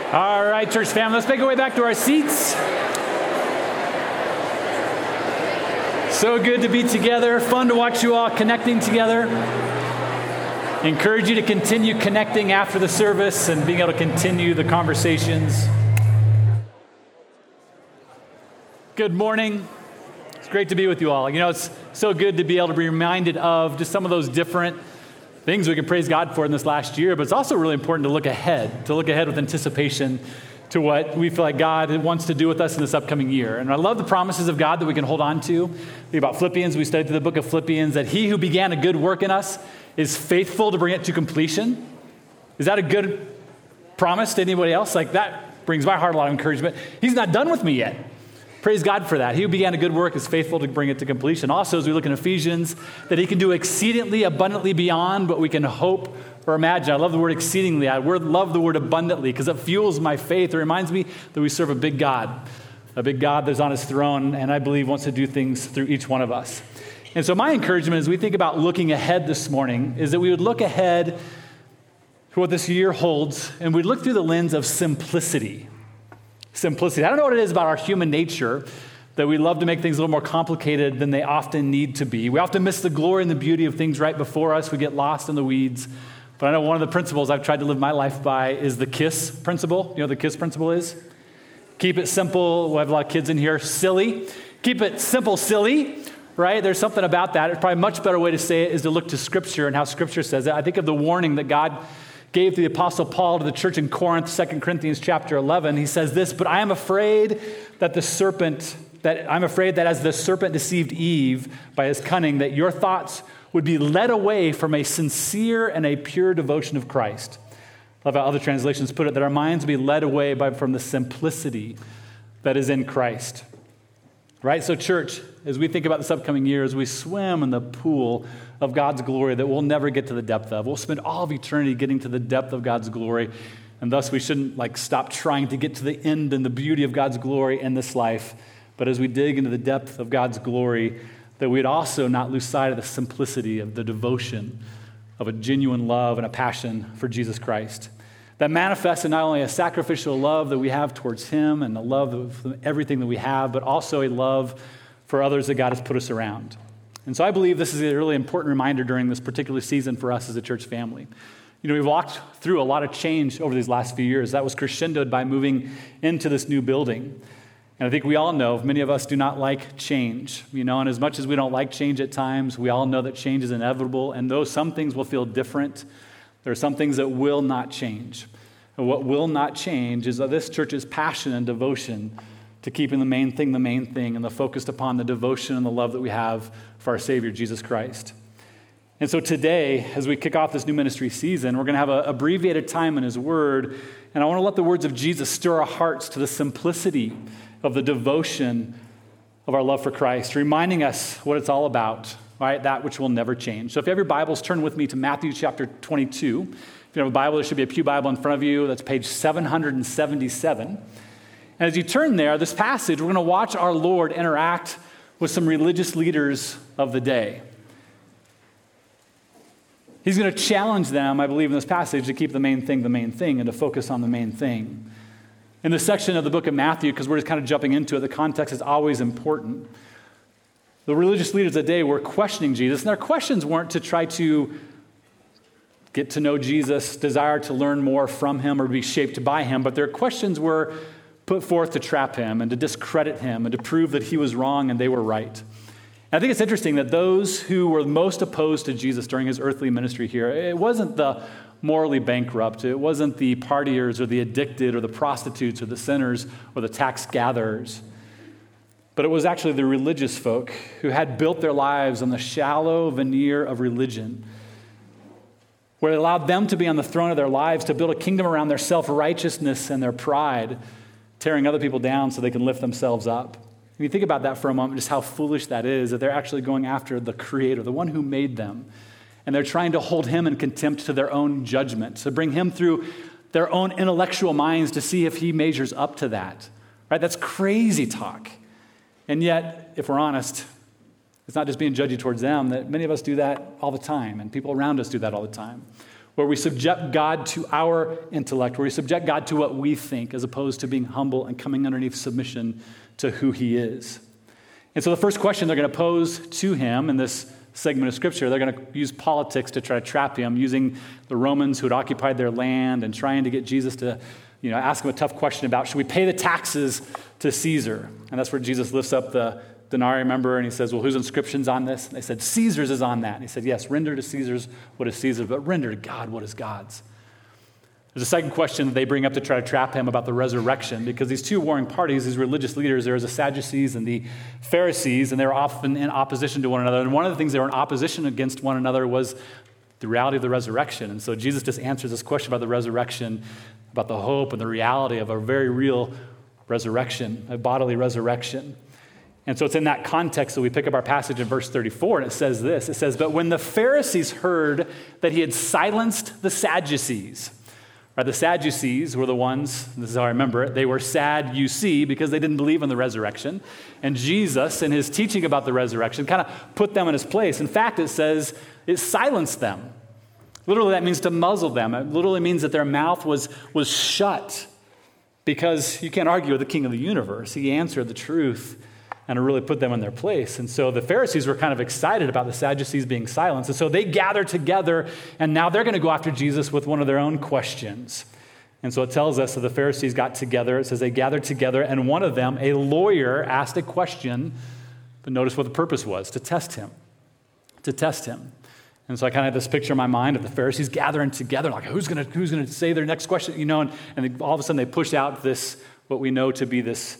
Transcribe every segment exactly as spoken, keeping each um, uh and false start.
All right, church family, let's make our way back to our seats. So good to be together. Fun to watch you all connecting together. Encourage you to continue connecting after the service and being able to continue the conversations. Good morning. It's great to be with you all. You know, it's so good to be able to be reminded of just some of those different things we can praise God for in this last year, but it's also really important to look ahead, to look ahead with anticipation to what we feel like God wants to do with us in this upcoming year. And I love the promises of God that we can hold on to. Think about Philippians. We studied through the book of Philippians that he who began a good work in us is faithful to bring it to completion. Is that a good promise to anybody else? Like, that brings my heart a lot of encouragement. He's not done with me yet. Praise God for that. He who began a good work is faithful to bring it to completion. Also, as we look in Ephesians, that he can do exceedingly abundantly beyond what we can hope or imagine. I love the word exceedingly. I love the word abundantly because it fuels my faith. It reminds me that we serve a big God, a big God that's on his throne, and I believe wants to do things through each one of us. And so my encouragement as we think about looking ahead this morning is that we would look ahead to what this year holds, and we'd look through the lens of simplicity. Simplicity. I don't know what it is about our human nature that we love to make things a little more complicated than they often need to be. We often miss the glory and the beauty of things right before us. We get lost in the weeds. But I know one of the principles I've tried to live my life by is the KISS principle. You know what the KISS principle is? Keep it simple. We have a lot of kids in here. Silly. Keep it simple, silly. Right? There's something about that. It's probably a much better way to say it is to look to Scripture and how Scripture says it. I think of the warning that God gave to the Apostle Paul to the church in Corinth, Second Corinthians chapter eleven. He says this, but I am afraid that the serpent, that I'm afraid that as the serpent deceived Eve by his cunning, that your thoughts would be led away from a sincere and a pure devotion of Christ. I love how other translations put it, that our minds would be led away by, from the simplicity that is in Christ. Right? So church, as we think about this upcoming year, as we swim in the pool of God's glory that we'll never get to the depth of, we'll spend all of eternity getting to the depth of God's glory, and thus we shouldn't like stop trying to get to the end and the beauty of God's glory in this life. But as we dig into the depth of God's glory, that we'd also not lose sight of the simplicity of the devotion of a genuine love and a passion for Jesus Christ. That manifests in not only a sacrificial love that we have towards him and a love of everything that we have, but also a love for others that God has put us around. And so I believe this is a really important reminder during this particular season for us as a church family. You know, we've walked through a lot of change over these last few years. That was crescendoed by moving into this new building. And I think we all know, many of us do not like change, you know, and as much as we don't like change at times, we all know that change is inevitable, and though some things will feel different, there are some things that will not change. And what will not change is that this church's passion and devotion to keeping the main thing the main thing and the focused upon the devotion and the love that we have for our Savior, Jesus Christ. And so today, as we kick off this new ministry season, we're going to have an abbreviated time in his word, and I want to let the words of Jesus stir our hearts to the simplicity of the devotion of our love for Christ, reminding us what it's all about, right? That which will never change. So if you have your Bibles, turn with me to Matthew chapter twenty-two. If you have a Bible, there should be a pew Bible in front of you. That's page seven hundred seventy-seven. And as you turn there, this passage, we're going to watch our Lord interact with some religious leaders of the day. He's going to challenge them, I believe, in this passage to keep the main thing the main thing and to focus on the main thing. In this section of the book of Matthew, because we're just kind of jumping into it, the context is always important. The religious leaders of the day were questioning Jesus, and their questions weren't to try to get to know Jesus, desire to learn more from him or be shaped by him, but their questions were put forth to trap him and to discredit him and to prove that he was wrong and they were right. And I think it's interesting that those who were most opposed to Jesus during his earthly ministry here, it wasn't the morally bankrupt, it wasn't the partiers or the addicted or the prostitutes or the sinners or the tax gatherers, but it was actually the religious folk who had built their lives on the shallow veneer of religion, where it allowed them to be on the throne of their lives, to build a kingdom around their self-righteousness and their pride, tearing other people down so they can lift themselves up. When you think about that for a moment, just how foolish that is, that they're actually going after the Creator, the one who made them, and they're trying to hold him in contempt to their own judgment, to bring him through their own intellectual minds to see if he measures up to that. Right? That's crazy talk. And yet, if we're honest, it's not just being judgy towards them, that many of us do that all the time, and people around us do that all the time. where we subject God to our intellect, where we subject God to what we think, as opposed to being humble and coming underneath submission to who he is. And so the first question they're going to pose to him in this segment of Scripture, they're going to use politics to try to trap him, using the Romans who had occupied their land and trying to get Jesus to, you know, ask him a tough question about, should we pay the taxes to Caesar? And that's where Jesus lifts up the denarii, remember, and he says, well, whose inscription's on this? And they said, Caesar's is on that. And he said, yes, render to Caesar's what is Caesar's, but render to God what is God's. There's a second question that they bring up to try to trap him about the resurrection, because these two warring parties, these religious leaders, there was the Sadducees and the Pharisees, and they were often in opposition to one another. And one of the things they were in opposition against one another was the reality of the resurrection. And so Jesus just answers this question about the resurrection, about the hope and the reality of a very real resurrection, a bodily resurrection. And so it's in that context that we pick up our passage in verse thirty-four, and it says this. It says, but when the Pharisees heard that he had silenced the Sadducees, right, the Sadducees were the ones, this is how I remember it, they were sad, you see, because they didn't believe in the resurrection. And Jesus, in his teaching about the resurrection, kind of put them in his place. In fact, it says it silenced them. Literally, that means to muzzle them. It literally means that their mouth was, was shut, because you can't argue with the King of the universe. He answered the truth and to really put them in their place. And so the Pharisees were kind of excited about the Sadducees being silenced. And so they gathered together, and now they're going to go after Jesus with one of their own questions. And so it tells us that the Pharisees got together. It says they gathered together, and one of them, a lawyer, asked a question, but notice what the purpose was, to test him, to test him. And so I kind of have this picture in my mind of the Pharisees gathering together, like who's going to who's going to say their next question, you know, and, and all of a sudden they push out this, what we know to be this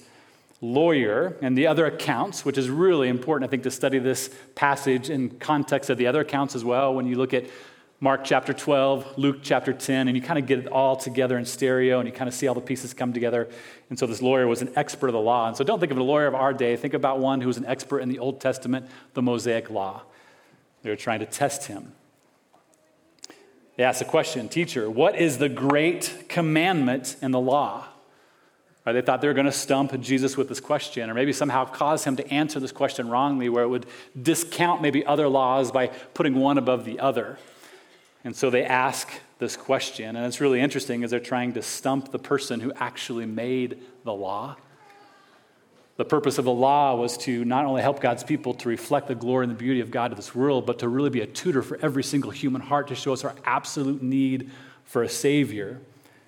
lawyer, and the other accounts, which is really important, I think, to study this passage in context of the other accounts as well. When you look at Mark chapter twelve, Luke chapter ten, and you kind of get it all together in stereo, and you kind of see all the pieces come together. And so this lawyer was an expert of the law. And so don't think of a lawyer of our day. Think about one who was an expert in the Old Testament, the Mosaic law. They were trying to test him. They asked the question, teacher, what is the great commandment in the law? Right, they thought they were going to stump Jesus with this question, or maybe somehow cause him to answer this question wrongly, where it would discount maybe other laws by putting one above the other. And so they ask this question, and it's really interesting as they're trying to stump the person who actually made the law. The purpose of the law was to not only help God's people to reflect the glory and the beauty of God to this world, but to really be a tutor for every single human heart, to show us our absolute need for a Savior.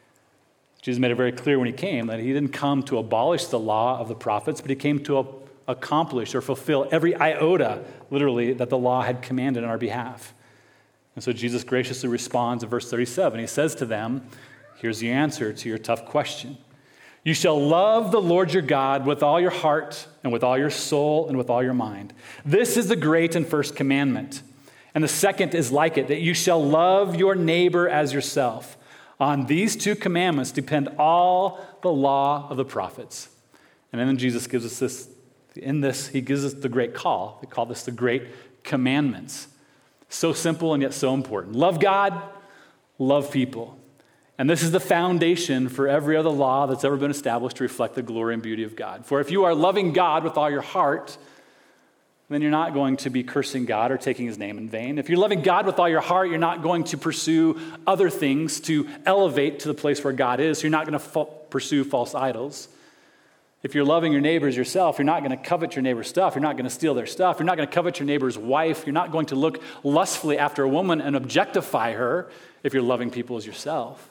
Jesus made it very clear when he came that he didn't come to abolish the law of the prophets, but he came to accomplish or fulfill every iota, literally, that the law had commanded on our behalf. And so Jesus graciously responds in verse thirty-seven. He says to them, here's the answer to your tough question. You shall love the Lord your God with all your heart and with all your soul and with all your mind. This is the great and first commandment. And the second is like it, that you shall love your neighbor as yourself. On these two commandments depend all the law of the prophets. And then Jesus gives us this, in this, he gives us the great call. We call this the great commandments. So simple and yet so important. Love God, love people. And this is the foundation for every other law that's ever been established to reflect the glory and beauty of God. For if you are loving God with all your heart, then you're not going to be cursing God or taking his name in vain. If you're loving God with all your heart, you're not going to pursue other things to elevate to the place where God is. So you're not going to fa- pursue false idols. If you're loving your neighbors yourself, you're not going to covet your neighbor's stuff. You're not going to steal their stuff. You're not going to covet your neighbor's wife. You're not going to look lustfully after a woman and objectify her if you're loving people as yourself.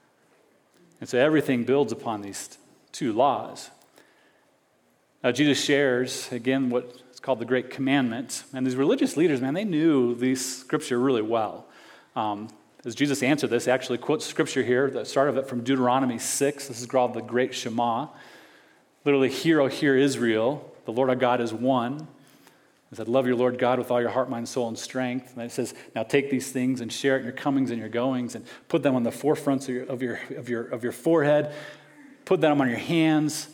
And so everything builds upon these two laws. Now, Jesus shares, again, what is called the Great Commandment. And these religious leaders, man, they knew these scripture really well. Um, as Jesus answered this, he actually quotes scripture here, the start of it from Deuteronomy six. This is called the Great Shema. Literally, hear, O hear Israel, the Lord our God is one. It said, love your Lord God with all your heart, mind, soul, and strength. And it says, now take these things and share it in your comings and your goings, and put them on the forefronts of your of your of your of your forehead. Put them on your hands.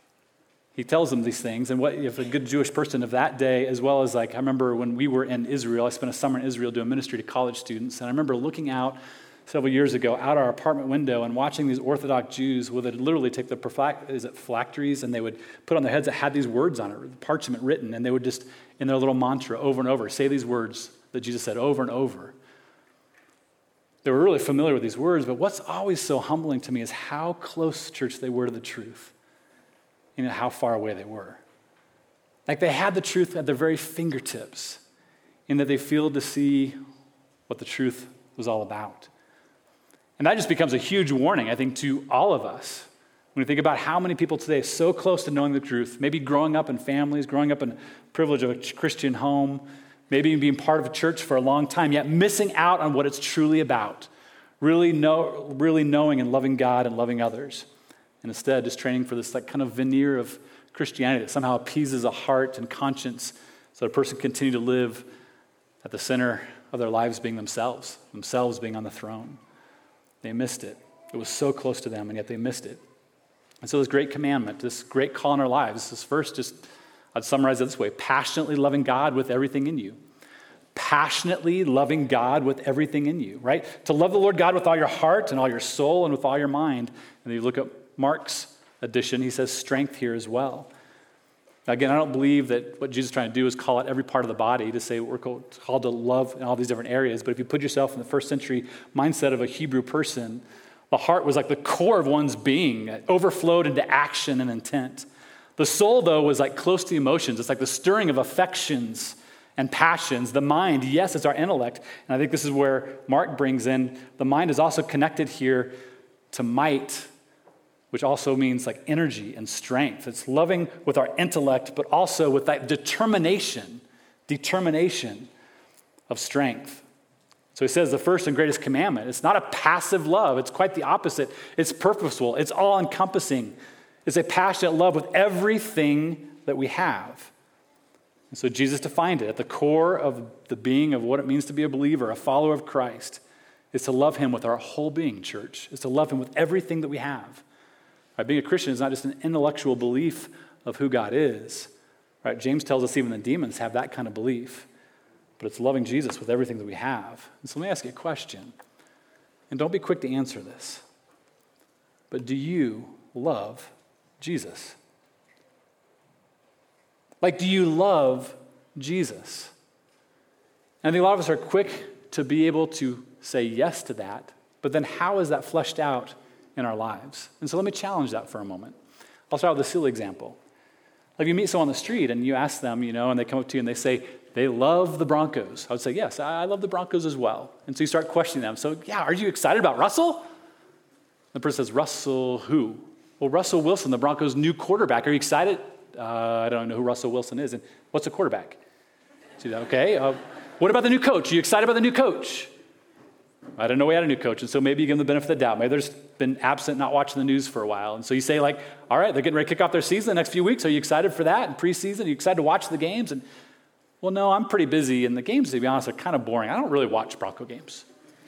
He tells them these things, and what if a good Jewish person of that day, as well as like I remember when we were in Israel, I spent a summer in Israel doing ministry to college students, and I remember looking out several years ago out our apartment window and watching these Orthodox Jews would literally take the is it phylacteries, and they would put on their heads that had these words on it, parchment written, and they would just, in their little mantra over and over, say these words that Jesus said over and over. They were really familiar with these words, but what's always so humbling to me is how close, church, they were to the truth, and how far away they were. Like they had the truth at their very fingertips, in that they failed to see what the truth was all about. And that just becomes a huge warning, I think, to all of us. When we think about how many people today are so close to knowing the truth, maybe growing up in families, growing up in the privilege of a Christian home, maybe being part of a church for a long time, yet missing out on what it's truly about, really know, really knowing and loving God and loving others. And instead, just training for this like kind of veneer of Christianity that somehow appeases a heart and conscience so that a person can continue to live at the center of their lives being themselves, themselves being on the throne. They missed it. It was so close to them, and yet they missed it. And so this great commandment, this great call in our lives, this first, just, I'd summarize it this way: passionately loving God with everything in you. Passionately loving God with everything in you, right? To love the Lord God with all your heart and all your soul and with all your mind. And then you look at Mark's edition, he says strength here as well. Again, I don't believe that what Jesus is trying to do is call out every part of the body to say we're called to love in all these different areas. But if you put yourself in the first century mindset of a Hebrew person, the heart was like the core of one's being. It overflowed into action and intent. The soul, though, was like close to the emotions. It's like the stirring of affections and passions. The mind, yes, it's our intellect. And I think this is where Mark brings in, the mind is also connected here to might, which also means like energy and strength. It's loving with our intellect, but also with that determination, determination of strength. So he says the first and greatest commandment, it's not a passive love. It's quite the opposite. It's purposeful. It's all-encompassing. It's a passionate love with everything that we have. And so Jesus defined it. At the core of the being of what it means to be a believer, a follower of Christ, is to love him with our whole being, church. Is to love him with everything that we have. Right? Being a Christian is not just an intellectual belief of who God is. Right? James tells us even the demons have that kind of belief. But it's loving Jesus with everything that we have. And so let me ask you a question. And don't be quick to answer this. But do you love Jesus? Like, do you love Jesus? And I think a lot of us are quick to be able to say yes to that. But then how is that fleshed out in our lives? And so let me challenge that for a moment. I'll start with a silly example. Like you meet someone on the street and you ask them, you know, and they come up to you and they say, they love the Broncos. I would say, yes, I love the Broncos as well. And so you start questioning them. So, yeah, are you excited about Russell? The person says, Russell who? Well, Russell Wilson, the Broncos' new quarterback. Are you excited? Uh, I don't know who Russell Wilson is. And what's a quarterback? See that? Okay. Uh, what about the new coach? Are you excited about the new coach? I didn't know we had a new coach, and so maybe you give them the benefit of the doubt. Maybe they've just been absent, not watching the news for a while. And so you say, like, all right, they're getting ready to kick off their season the next few weeks. Are you excited for that? And preseason, are you excited to watch the games? And well, no, I'm pretty busy, and the games, to be honest, are kind of boring. I don't really watch Bronco games.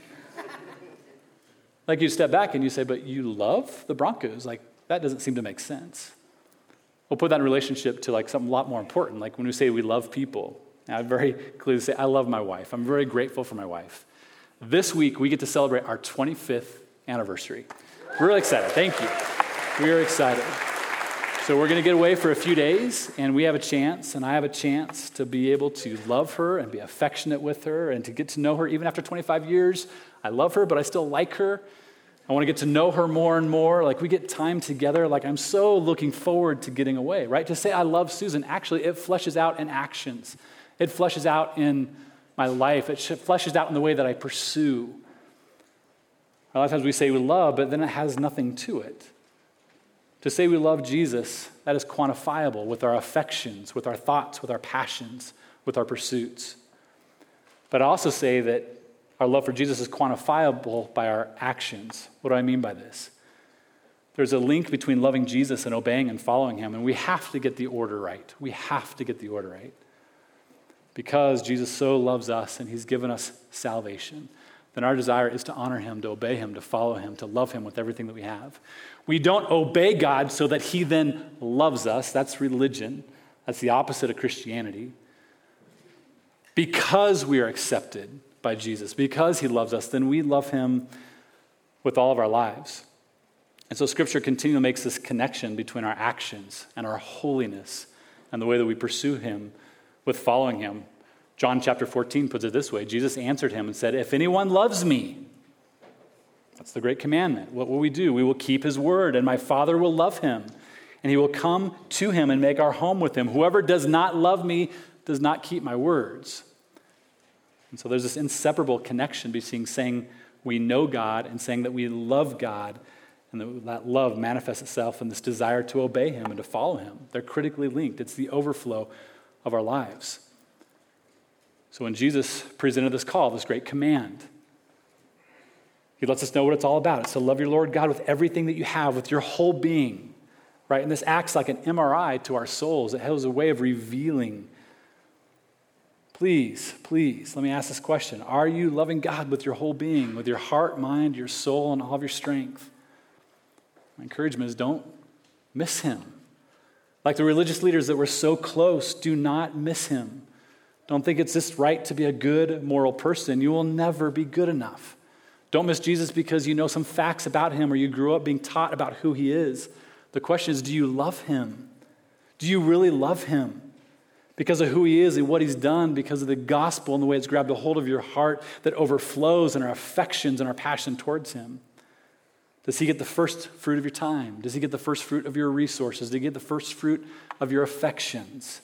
Like you step back and you say, but you love the Broncos. Like, that doesn't seem to make sense. We'll put that in relationship to like something a lot more important. Like when we say we love people, I very clearly say, I love my wife. I'm very grateful for my wife. This week, we get to celebrate our twenty-fifth anniversary. We're really excited. Thank you. We are excited. So we're going to get away for a few days, and we have a chance, and I have a chance to be able to love her and be affectionate with her and to get to know her even after twenty-five years. I love her, but I still like her. I want to get to know her more and more. Like we get time together. Like I'm so looking forward to getting away, right? To say I love Susan, actually, it fleshes out in actions. It fleshes out in my life. It fleshes out in the way that I pursue. A lot of times we say we love, but then it has nothing to it. To say we love Jesus, that is quantifiable with our affections, with our thoughts, with our passions, with our pursuits. But I also say that our love for Jesus is quantifiable by our actions. What do I mean by this? There's a link between loving Jesus and obeying and following him, and we have to get the order right. We have to get the order right. Because Jesus so loves us and he's given us salvation, then our desire is to honor him, to obey him, to follow him, to love him with everything that we have. We don't obey God so that he then loves us. That's religion. That's the opposite of Christianity. Because we are accepted by Jesus, because he loves us, then we love him with all of our lives. And so Scripture continually makes this connection between our actions and our holiness and the way that we pursue him with following him. John chapter fourteen puts it this way. Jesus answered him and said, if anyone loves me, That's the great commandment. What will we do? We will keep his word, and my Father will love him, and he will come to him and make our home with him. Whoever does not love me does not keep my words. And so there's this inseparable connection between saying we know God and saying that we love God, and that love manifests itself in this desire to obey him and to follow him. They're critically linked. It's the overflow of our lives. So when Jesus presented this call, this great command, he lets us know what it's all about. It's to love your Lord God with everything that you have, with your whole being, right? And this acts like an M R I to our souls. It has a way of revealing. Please, please, let me ask this question. Are you loving God with your whole being, with your heart, mind, your soul, and all of your strength? My encouragement is don't miss him. Like the religious leaders that were so close, do not miss him. Don't think it's just right to be a good moral person. You will never be good enough. Don't miss Jesus because you know some facts about him or you grew up being taught about who he is. The question is, do you love him? Do you really love him? Because of who he is and what he's done, because of the gospel and the way it's grabbed a hold of your heart that overflows in our affections and our passion towards him. Does he get the first fruit of your time? Does he get the first fruit of your resources? Does he get the first fruit of your affections?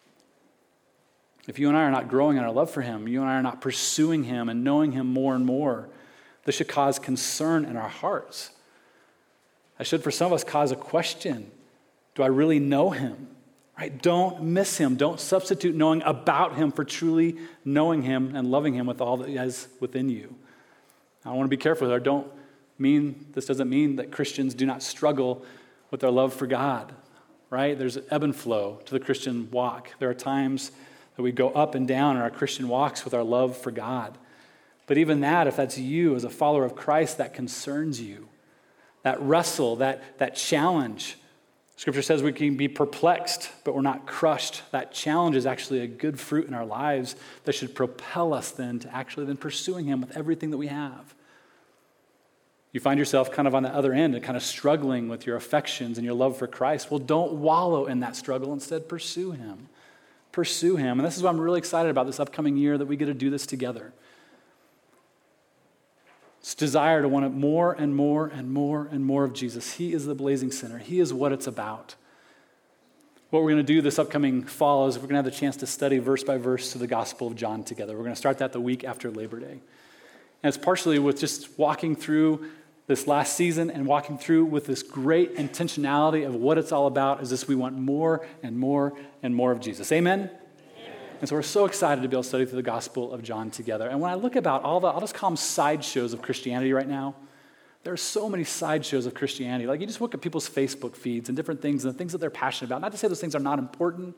If you and I are not growing in our love for him, you and I are not pursuing him and knowing him more and more, this should cause concern in our hearts. That should, for some of us, cause a question. Do I really know him? Right? Don't miss him. Don't substitute knowing about him for truly knowing him and loving him with all that he has within you. I want to be careful there. Don't mean, this doesn't mean that Christians do not struggle with their love for God, right? There's an ebb and flow to the Christian walk. There are times that we go up and down in our Christian walks with our love for God. But even that, if that's you as a follower of Christ, that concerns you. That wrestle, that, that challenge. Scripture says we can be perplexed, but we're not crushed. That challenge is actually a good fruit in our lives that should propel us then to actually then pursuing him with everything that we have. You find yourself kind of on the other end and kind of struggling with your affections and your love for Christ. Well, don't wallow in that struggle. Instead, pursue him. Pursue him. And this is what I'm really excited about this upcoming year, that we get to do this together. It's desire to want more and more and more and more of Jesus. He is the blazing center. He is what it's about. What we're going to do this upcoming fall is we're going to have the chance to study verse by verse to the Gospel of John together. We're going to start that the week after Labor Day. And it's partially with just walking through this last season and walking through with this great intentionality of what it's all about is this: we want more and more and more of Jesus. Amen? And so we're so excited to be able to study through the Gospel of John together. And when I look about all the, I'll just call them sideshows of Christianity right now. There are so many sideshows of Christianity. Like you just look at people's Facebook feeds and different things and the things that they're passionate about. Not to say those things are not important,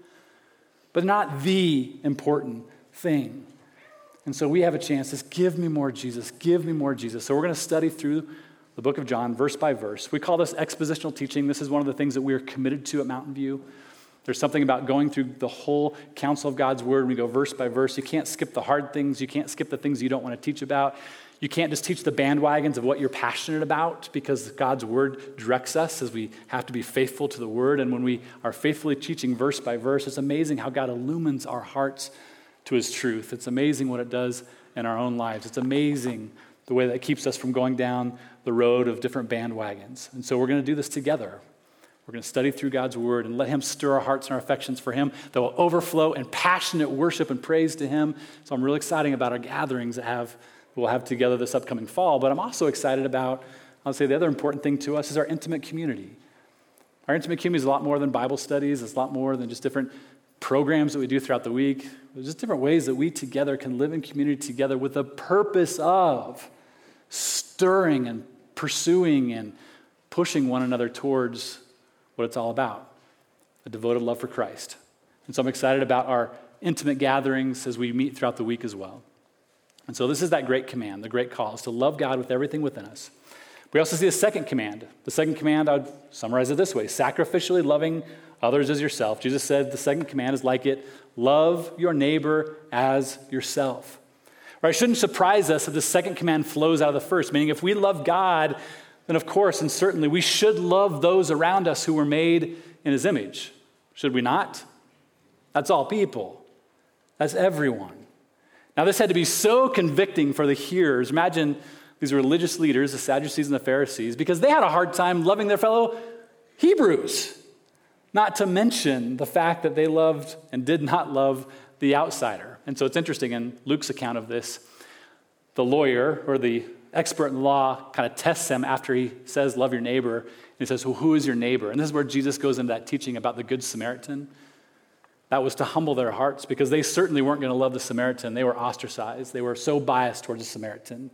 but not the important thing. And so we have a chance to give me more Jesus, give me more Jesus. So we're going to study through the book of John verse by verse. We call this expositional teaching. This is one of the things that we are committed to at Mountain View. There's something about going through the whole counsel of God's word. We go verse by verse. You can't skip the hard things. You can't skip the things you don't want to teach about. You can't just teach the bandwagons of what you're passionate about, because God's word directs us as we have to be faithful to the word. And when we are faithfully teaching verse by verse, it's amazing how God illumines our hearts to his truth. It's amazing what it does in our own lives. It's amazing the way that it keeps us from going down the road of different bandwagons. And so we're going to do this together. We're going to study through God's word and let him stir our hearts and our affections for him that will overflow in passionate worship and praise to him. So I'm really excited about our gatherings that have we'll have together this upcoming fall. But I'm also excited about, I'll say the other important thing to us is our intimate community. Our intimate community is a lot more than Bible studies. It's a lot more than just different programs that we do throughout the week. There's just different ways that we together can live in community together with the purpose of stirring and pursuing and pushing one another towards what it's all about, a devoted love for Christ. And so I'm excited about our intimate gatherings as we meet throughout the week as well. And so this is that great command, the great call, is to love God with everything within us. We also see a second command. The second command, I would summarize it this way: sacrificially loving others as yourself. Jesus said the second command is like it: love your neighbor as yourself. Right? It shouldn't surprise us that the second command flows out of the first, meaning if we love God, then of course and certainly we should love those around us who were made in his image. Should we not? That's all people. That's everyone. Now this had to be so convicting for the hearers. Imagine these religious leaders, the Sadducees and the Pharisees, because they had a hard time loving their fellow Hebrews, not to mention the fact that they loved and did not love the outsider. And so it's interesting in Luke's account of this, the lawyer or the expert in law kind of tests him after he says, love your neighbor. And he says, well, who is your neighbor? And this is where Jesus goes into that teaching about the Good Samaritan. That was to humble their hearts because they certainly weren't going to love the Samaritan. They were ostracized. They were so biased towards the Samaritan.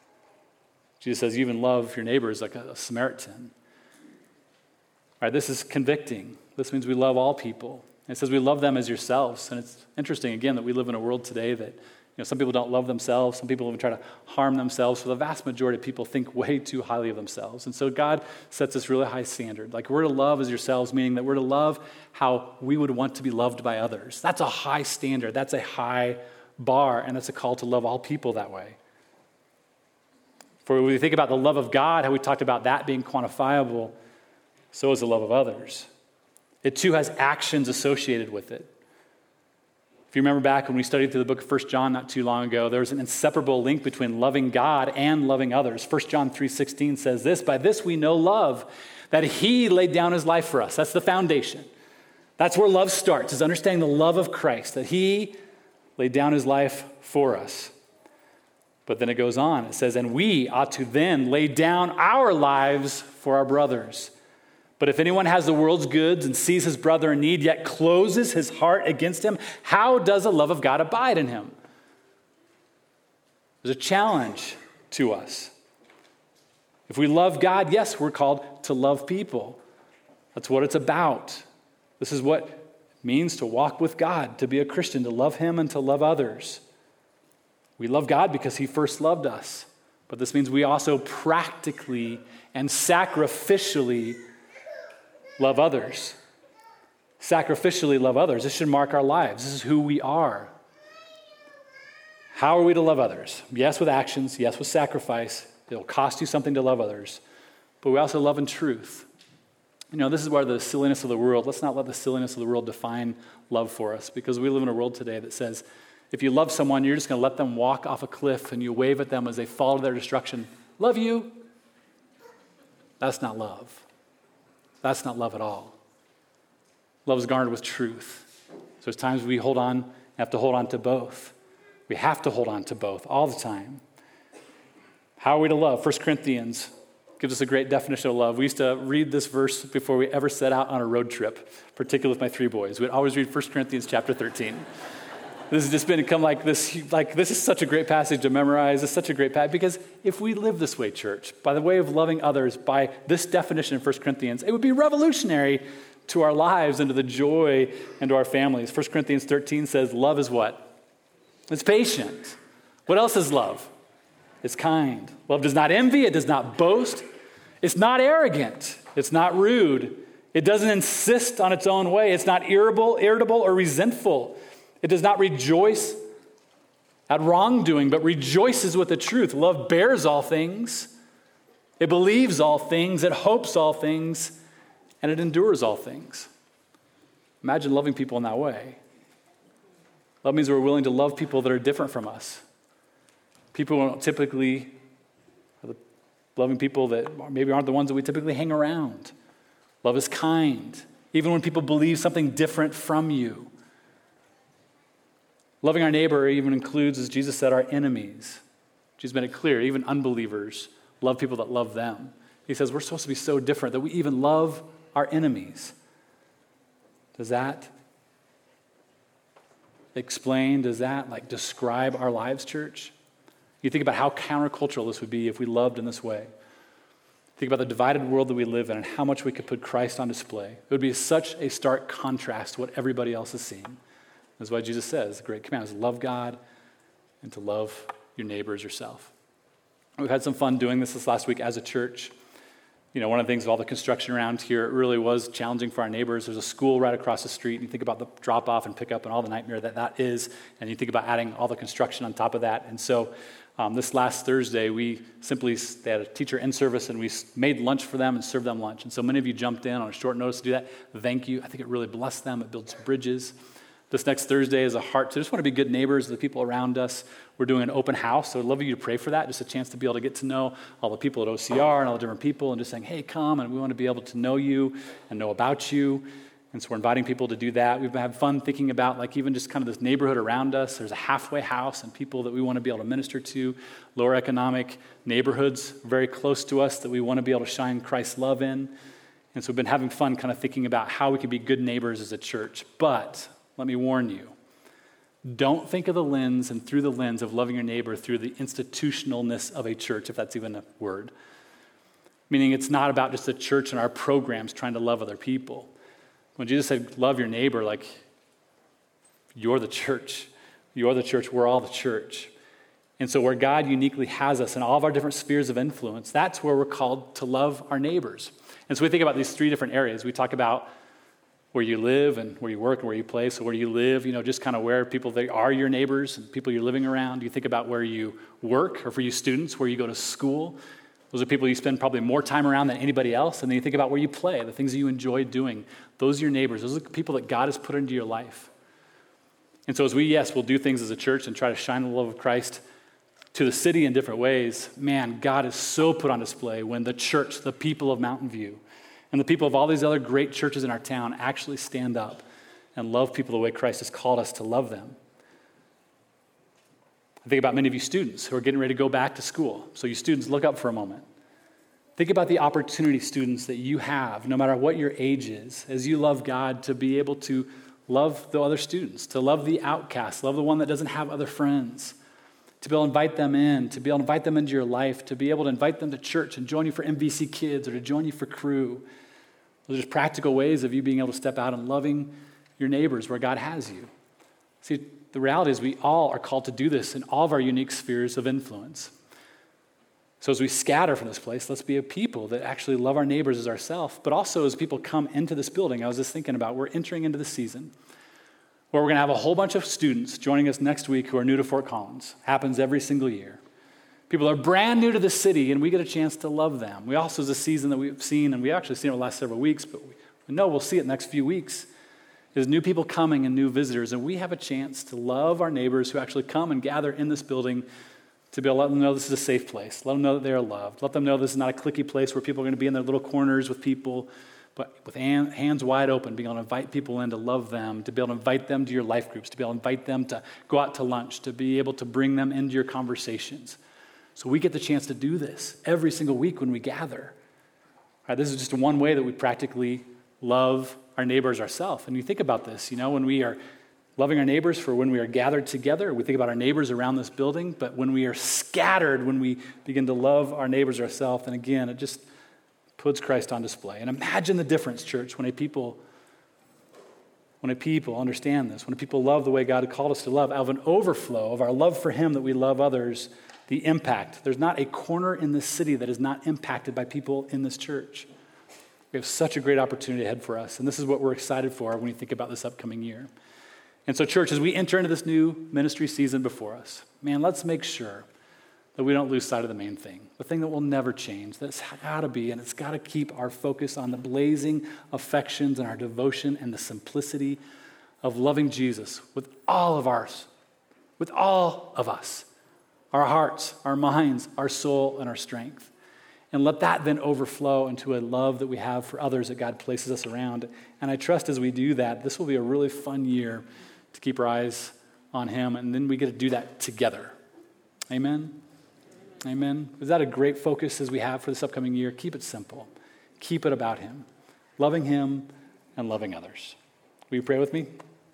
Jesus says, you even love your neighbors like a, a Samaritan. All right, this is convicting. This means we love all people. And it says we love them as yourselves. And it's interesting, again, that we live in a world today that, you know, some people don't love themselves. Some people even try to harm themselves. So the vast majority of people think way too highly of themselves. And so God sets this really high standard. Like we're to love as yourselves, meaning that we're to love how we would want to be loved by others. That's a high standard. That's a high bar. And it's a call to love all people that way. For when we think about the love of God, how we talked about that being quantifiable, so is the love of others. It too has actions associated with it. If you remember back when we studied through the book of First John not too long ago, there was an inseparable link between loving God and loving others. First John three sixteen says this, by this we know love, that he laid down his life for us. That's the foundation. That's where love starts, is understanding the love of Christ, that he laid down his life for us. But then it goes on. It says, and we ought to then lay down our lives for our brothers. But if anyone has the world's goods and sees his brother in need, yet closes his heart against him, how does the love of God abide in him? There's a challenge to us. If we love God, yes, we're called to love people. That's what it's about. This is what it means to walk with God, to be a Christian, to love him and to love others. We love God because he first loved us. But this means we also practically and sacrificially love others. Sacrificially love others. This should mark our lives. This is who we are. How are we to love others? Yes, with actions. Yes, with sacrifice. It'll cost you something to love others. But we also love in truth. You know, this is where the silliness of the world, let's not let the silliness of the world define love for us, because we live in a world today that says, if you love someone, you're just going to let them walk off a cliff and you wave at them as they fall to their destruction. Love you. That's not love. That's not love at all. Love is garnered with truth. So there's times we hold on, have to hold on to both. We have to hold on to both all the time. How are we to love? First Corinthians gives us a great definition of love. We used to read this verse before we ever set out on a road trip, particularly with my three boys. We'd always read First Corinthians chapter thirteen. This has just been become like this, like this is such a great passage to memorize. It's such a great passage because if we live this way, church, by the way of loving others, by this definition in First Corinthians, it would be revolutionary to our lives and to the joy and to our families. First Corinthians thirteen says, love is what? It's patient. What else is love? It's kind. Love does not envy. It does not boast. It's not arrogant. It's not rude. It doesn't insist on its own way. It's not irritable, irritable or resentful. It does not rejoice at wrongdoing, but rejoices with the truth. Love bears all things. It believes all things. It hopes all things. And it endures all things. Imagine loving people in that way. Love means we're willing to love people that are different from us. People who don't typically, loving people that maybe aren't the ones that we typically hang around. Love is kind, even when people believe something different from you. Loving our neighbor even includes, as Jesus said, our enemies. Jesus made it clear, even unbelievers love people that love them. He says we're supposed to be so different that we even love our enemies. Does that explain, does that like describe our lives, church? You think about how countercultural this would be if we loved in this way. Think about the divided world that we live in and how much we could put Christ on display. It would be such a stark contrast to what everybody else is seeing. That's why Jesus says the great command is love God and to love your neighbor as yourself. We've had some fun doing this this last week as a church. You know, one of the things with all the construction around here, it really was challenging for our neighbors. There's a school right across the street, and you think about the drop-off and pickup and all the nightmare that that is, and you think about adding all the construction on top of that. And so um, this last Thursday, we simply, they had a teacher in service, and we made lunch for them and served them lunch. And so many of you jumped in on a short notice to do that. Thank you. I think it really blessed them. It builds bridges. This next Thursday is a heart to just want to be good neighbors to the people around us. We're doing an open house, so I'd love you to pray for that, just a chance to be able to get to know all the people at O C R and all the different people and just saying, hey, come, and we want to be able to know you and know about you. And so we're inviting people to do that. We've had fun thinking about like even just kind of this neighborhood around us. There's a halfway house and people that we want to be able to minister to, lower economic neighborhoods very close to us that we want to be able to shine Christ's love in. And so we've been having fun kind of thinking about how we can be good neighbors as a church. But let me warn you, don't think of the lens and through the lens of loving your neighbor through the institutionalness of a church, if that's even a word. Meaning it's not about just the church and our programs trying to love other people. When Jesus said, love your neighbor, like, you're the church. You're the church. We're all the church. And so where God uniquely has us in all of our different spheres of influence, that's where we're called to love our neighbors. And so we think about these three different areas. We talk about where you live and where you work and where you play. So where you live, you know, just kind of where people that are your neighbors and people you're living around. You think about where you work, or for you students, where you go to school. Those are people you spend probably more time around than anybody else. And then you think about where you play, the things that you enjoy doing. Those are your neighbors. Those are the people that God has put into your life. And so as we, yes, we'll do things as a church and try to shine the love of Christ to the city in different ways, man, God is so put on display when the church, the people of Mountain View, and the people of all these other great churches in our town actually stand up and love people the way Christ has called us to love them. I think about many of you students who are getting ready to go back to school. So you students, look up for a moment. Think about the opportunity, students, that you have, no matter what your age is, as you love God, to be able to love the other students, to love the outcast, love the one that doesn't have other friends, to be able to invite them in, to be able to invite them into your life, to be able to invite them to church and join you for M V C Kids or to join you for Crew. Those are just practical ways of you being able to step out and loving your neighbors where God has you. See, the reality is we all are called to do this in all of our unique spheres of influence. So as we scatter from this place, let's be a people that actually love our neighbors as ourselves, but also as people come into this building, I was just thinking about, we're entering into the season where we're going to have a whole bunch of students joining us next week who are new to Fort Collins. Happens every single year. People are brand new to the city, and we get a chance to love them. We also, is a season that we've seen, and we actually seen it the last several weeks, but we know we'll see it next few weeks, is new people coming and new visitors, and we have a chance to love our neighbors who actually come and gather in this building to be able to let them know this is a safe place, let them know that they are loved, let them know this is not a cliquey place where people are going to be in their little corners with people, but with hands wide open, being able to invite people in to love them, to be able to invite them to your life groups, to be able to invite them to go out to lunch, to be able to bring them into your conversations. So we get the chance to do this every single week when we gather. Right, this is just one way that we practically love our neighbors ourselves. And you think about this, you know, when we are loving our neighbors for when we are gathered together, we think about our neighbors around this building, but when we are scattered, when we begin to love our neighbors ourselves, and again, it just puts Christ on display. And imagine the difference, church, when a people, when a people understand this, when a people love the way God had called us to love, out of an overflow of our love for Him that we love others, the impact. There's not a corner in this city that is not impacted by people in this church. We have such a great opportunity ahead for us, and this is what we're excited for when we think about this upcoming year. And so, church, as we enter into this new ministry season before us, man, let's make sure that we don't lose sight of the main thing, the thing that will never change, that's got to be, and it's got to keep our focus on the blazing affections and our devotion and the simplicity of loving Jesus with all of ours, with all of us, our hearts, our minds, our soul, and our strength. And let that then overflow into a love that we have for others that God places us around. And I trust as we do that, this will be a really fun year to keep our eyes on Him, and then we get to do that together. Amen? Amen. Is that a great focus as we have for this upcoming year? Keep it simple. Keep it about Him. Loving Him and loving others. Will you pray with me?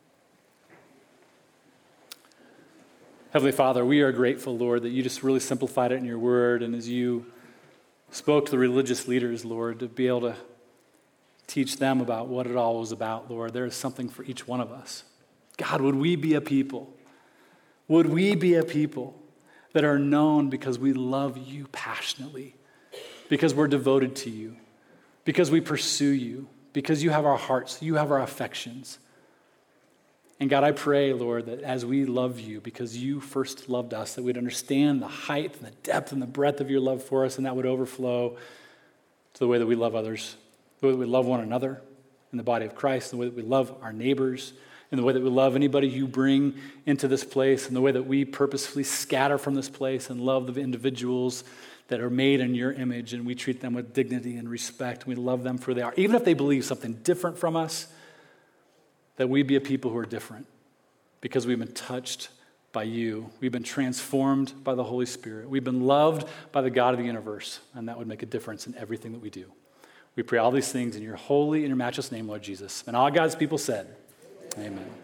Heavenly Father, we are grateful, Lord, that you just really simplified it in your word, and as you spoke to the religious leaders, Lord, to be able to teach them about what it all was about, Lord, there is something for each one of us. God, would we be a people? Would we be a people that are known because we love you passionately, because we're devoted to you, because we pursue you, because you have our hearts, you have our affections. And God, I pray, Lord, that as we love you, because you first loved us, that we'd understand the height and the depth and the breadth of your love for us, and that would overflow to the way that we love others, the way that we love one another in the body of Christ, the way that we love our neighbors, in the way that we love anybody you bring into this place, in the way that we purposefully scatter from this place and love the individuals that are made in your image, and we treat them with dignity and respect, and we love them for who they are. Even if they believe something different from us, that we be a people who are different because we've been touched by you. We've been transformed by the Holy Spirit. We've been loved by the God of the universe, and that would make a difference in everything that we do. We pray all these things in your holy and your matchless name, Lord Jesus. And all God's people said, amen.